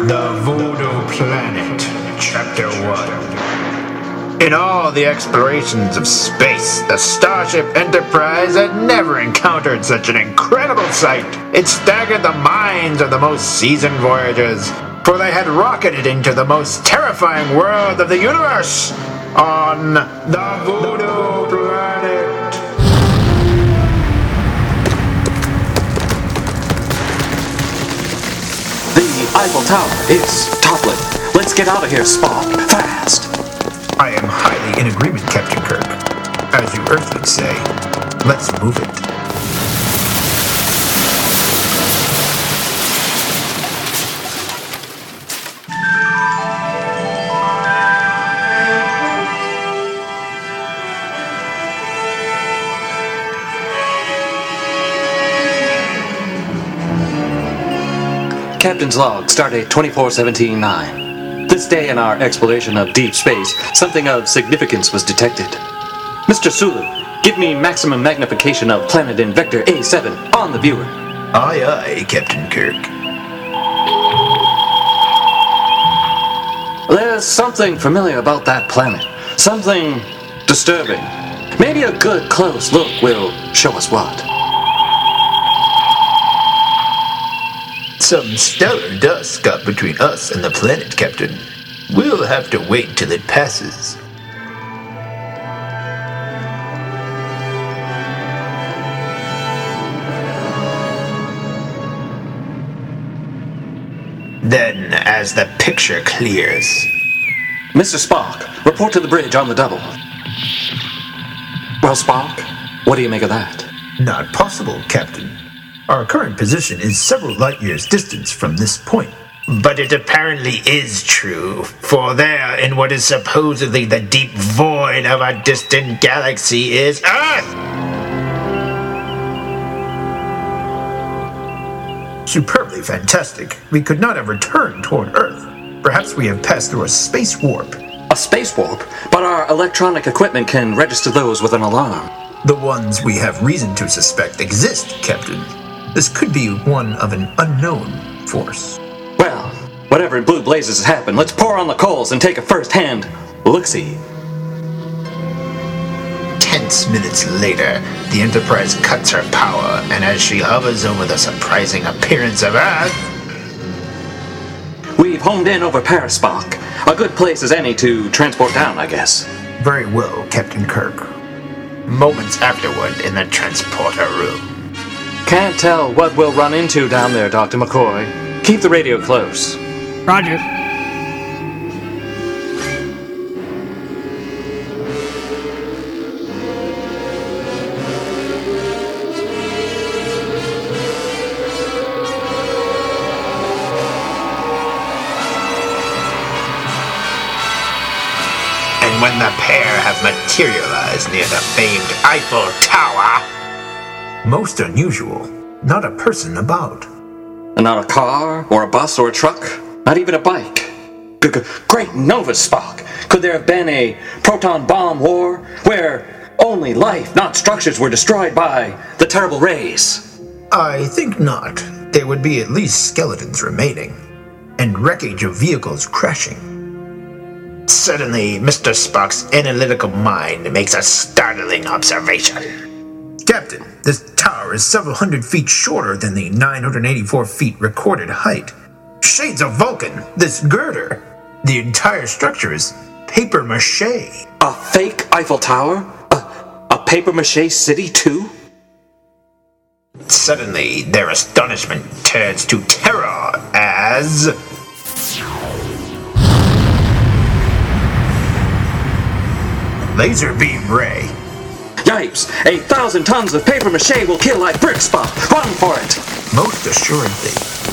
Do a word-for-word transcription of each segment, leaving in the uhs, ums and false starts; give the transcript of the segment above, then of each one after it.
The Voodoo Planet, Chapter one. In all the explorations of space, the Starship Enterprise had never encountered such an incredible sight. It staggered the minds of the most seasoned voyagers, for they had rocketed into the most terrifying world of the universe, on the Voodoo Planet. The Eiffel Tower is toppling. Let's get out of here, Spock. Fast. I am highly in agreement, Captain Kirk. As you Earth would say, let's move it. Captain's log, stardate twenty-four seventeen nine. This day in our exploration of deep space, something of significance was detected. Mister Sulu, give me maximum magnification of planet in vector A seven on the viewer. Aye, aye, Captain Kirk. There's something familiar about that planet. Something disturbing. Maybe a good close look will show us what. Some stellar dust got between us and the planet, Captain. We'll have to wait till it passes. Then, as the picture clears... Mister Spock, report to the bridge on the double. Well, Spock, what do you make of that? Not possible, Captain. Our current position is several light years distance from this point. But it apparently is true, for there, in what is supposedly the deep void of a distant galaxy, is Earth! Superbly fantastic. We could not have returned toward Earth. Perhaps we have passed through a space warp. A space warp? But our electronic equipment can register those with an alarm. The ones we have reason to suspect exist, Captain. This could be one of an unknown force. Well, whatever in blue blazes has happened, let's pour on the coals and take a first-hand look-see. Tense minutes later, the Enterprise cuts her power, and as she hovers over the surprising appearance of Earth... We've homed in over Paris, Spock. A good place as any to transport down, I guess. Very well, Captain Kirk. Moments afterward, in the transporter room. Can't tell what we'll run into down there, Doctor McCoy. Keep the radio close. Roger. And when the pair have materialized near the famed Eiffel Tower... Most unusual. Not a person about. Not a car, or a bus, or a truck. Not even a bike. G- Great Nova, Spock! Could there have been a proton bomb war where only life, not structures, were destroyed by the terrible rays? I think not. There would be at least skeletons remaining. And wreckage of vehicles crashing. Suddenly, Mister Spock's analytical mind makes a startling observation. Captain, this tower is several hundred feet shorter than the nine hundred eighty-four feet recorded height. Shades of Vulcan, this girder. The entire structure is papier-mâché. A fake Eiffel Tower? A, a papier-mâché city, too? Suddenly, their astonishment turns to terror as... Laser beam ray. Yipes! A thousand tons of papier-mâché will kill like bricks, Spock! Run for it! Most assuredly.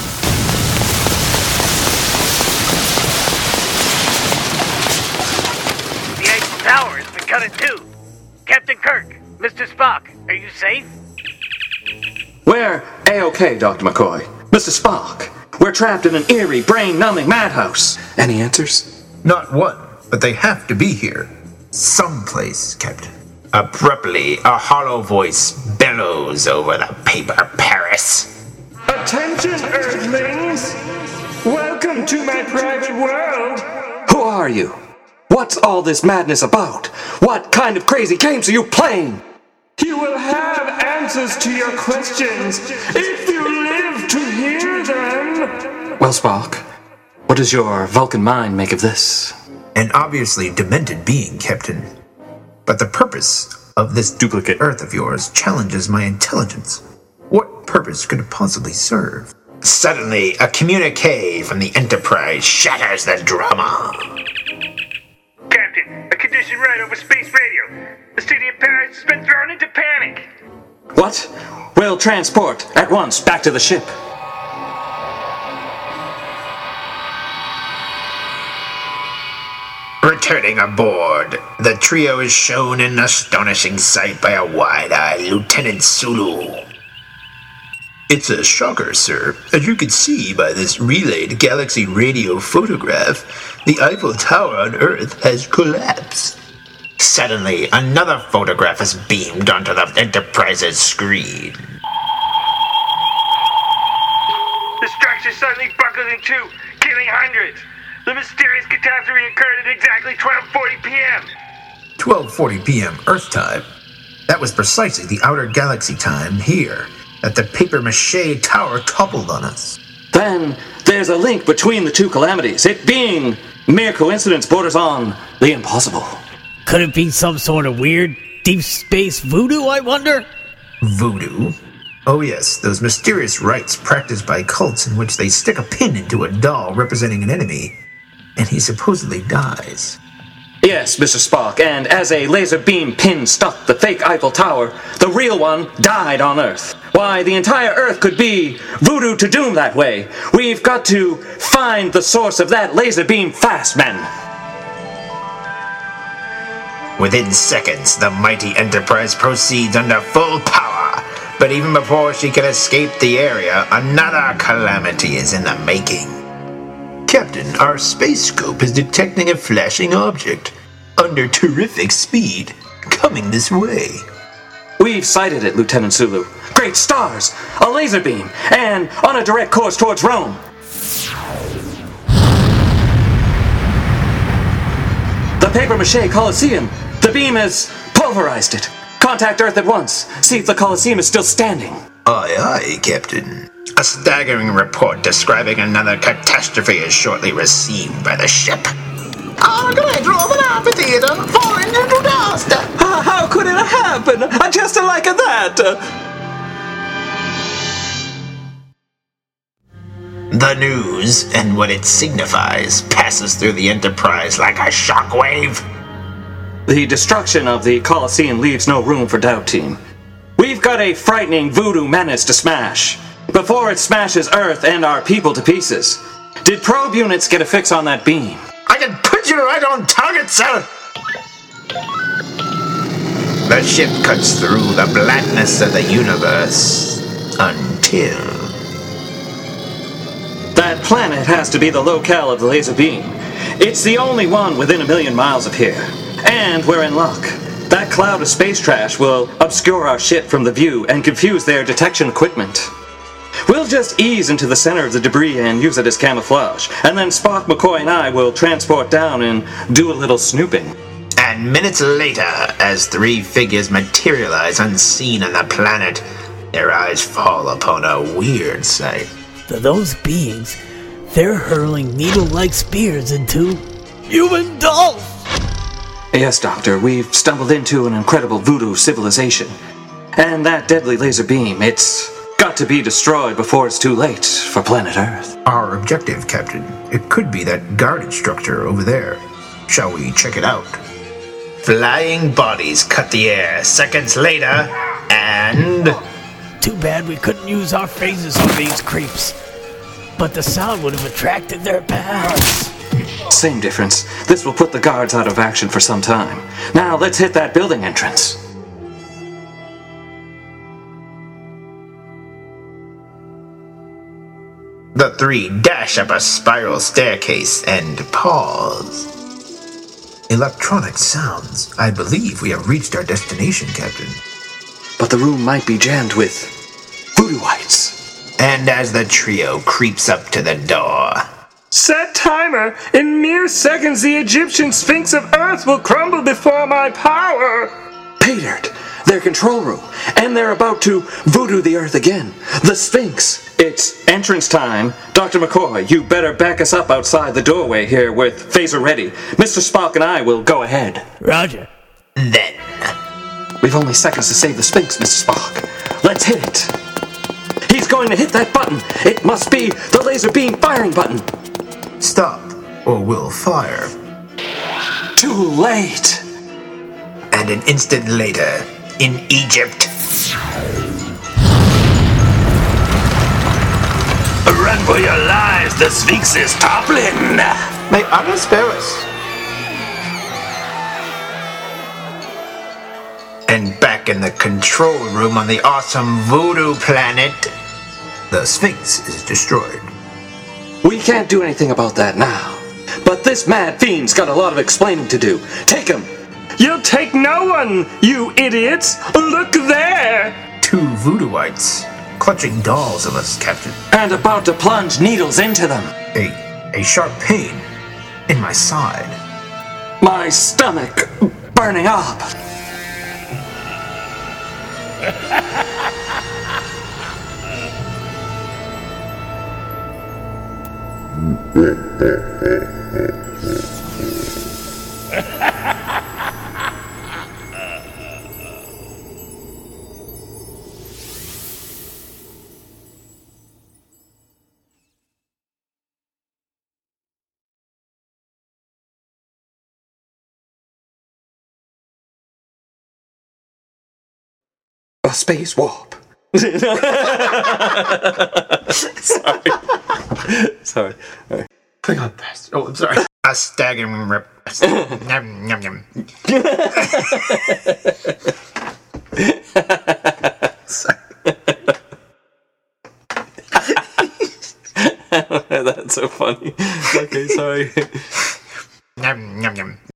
The Eiffel Tower has been cut in two. Captain Kirk, Mister Spock, are you safe? We're A-OK, Doctor McCoy. Mister Spock, we're trapped in an eerie, brain-numbing madhouse. Any answers? Not one, but they have to be here. Someplace, Captain. Abruptly, a hollow voice bellows over the paper Paris. Attention, Earthlings! Welcome Welcome to my private world. Who are you? What's all this madness about? What kind of crazy games are you playing? You will have answers to your questions if you live to hear them. Well, Spock, what does your Vulcan mind make of this? An obviously demented being, Captain. But the purpose of this duplicate Earth of yours challenges my intelligence. What purpose could it possibly serve? Suddenly, a communique from the Enterprise shatters the drama. Captain, a condition right over space radio. The city of Paris has been thrown into panic. What? We'll transport at once back to the ship. Returning aboard, the trio is shown an astonishing sight by a wide-eyed Lieutenant Sulu. It's a shocker, sir. As you can see by this relayed galaxy radio photograph, the Eiffel Tower on Earth has collapsed. Suddenly, another photograph is beamed onto the Enterprise's screen. The structure suddenly buckled in two, killing hundreds. The mysterious catastrophe occurred at exactly twelve forty p.m. twelve forty p.m. Earth time. That was precisely the outer galaxy time here, that the papier-mâché tower toppled on us. Then there's a link between the two calamities. It being mere coincidence borders on the impossible. Could it be some sort of weird deep space voodoo, I wonder? Voodoo? Oh yes, those mysterious rites practiced by cults in which they stick a pin into a doll representing an enemy, and he supposedly dies. Yes, Mister Spock, and as a laser beam pin stuck the fake Eiffel Tower, the real one died on Earth. Why, the entire Earth could be voodoo to doom that way. We've got to find the source of that laser beam fast, men. Within seconds, the mighty Enterprise proceeds under full power, but even before she can escape the area, another calamity is in the making. Captain, our space scope is detecting a flashing object under terrific speed, coming this way. We've sighted it, Lieutenant Sulu. Great stars! A laser beam! And on a direct course towards Rome! The papier-mâché Colosseum! The beam has pulverized it! Contact Earth at once! See if the Colosseum is still standing! Aye, aye, Captain. A staggering report describing another catastrophe is shortly received by the ship. A great Roman amphitheater falling into dust! Uh, how could it happen? Uh, just like that! The news, and what it signifies, passes through the Enterprise like a shockwave. The destruction of the Colosseum leaves no room for doubt, team. We've got a frightening voodoo menace to smash. Before it smashes Earth and our people to pieces. Did probe units get a fix on that beam? I can put you right on target, sir! The ship cuts through the blackness of the universe until... That planet has to be the locale of the laser beam. It's the only one within a million miles of here. And we're in luck. That cloud of space trash will obscure our ship from the view and confuse their detection equipment. We'll just ease into the center of the debris and use it as camouflage, and then Spock, McCoy, and I will transport down and do a little snooping. And minutes later, as three figures materialize unseen on the planet, their eyes fall upon a weird sight. Those beings, they're hurling needle-like spears into human dolls! Yes, Doctor, we've stumbled into an incredible voodoo civilization. And that deadly laser beam, it's got to be destroyed before it's too late for planet Earth. Our objective, Captain. It could be that guarded structure over there. Shall we check it out? Flying bodies cut the air seconds later, and... Too bad we couldn't use our phasers on these creeps. But the sound would have attracted their pals. Same difference. This will put the guards out of action for some time. Now let's hit that building entrance. The three dash up a spiral staircase and pause. Electronic sounds. I believe we have reached our destination, Captain. But the room might be jammed with voodooites. And as the trio creeps up to the door, Set timer. In mere seconds, the Egyptian Sphinx of Earth will crumble before my power. Paydirt, their control room, and they're about to voodoo the Earth again. The Sphinx. It's entrance time. Doctor McCoy, you better back us up outside the doorway here with phaser ready. Mister Spock and I will go ahead. Roger. Then, We've only seconds to save the Sphinx, Mister Spock. Let's hit it. He's going to hit that button. It must be the laser beam firing button. stop, or we'll fire. Too late. And an instant later, in Egypt. Run for your lives, the Sphinx is toppling! May Allah spare us. And back in the control room on the awesome voodoo planet, the Sphinx is destroyed. We can't do anything about that now. But this mad fiend's got a lot of explaining to do. Take him! You'll take no one, you idiots! Look there! Two voodooites clutching dolls of us, Captain. And about to plunge needles into them. A, a sharp pain in my side. My stomach burning up. A space warp. Sorry. Sorry. Sorry. Hang on, fast. Oh, I'm sorry. A staggering rip. Yum, yum, yum. Sorry. That's so funny. Okay, sorry. Yum, yum, yum.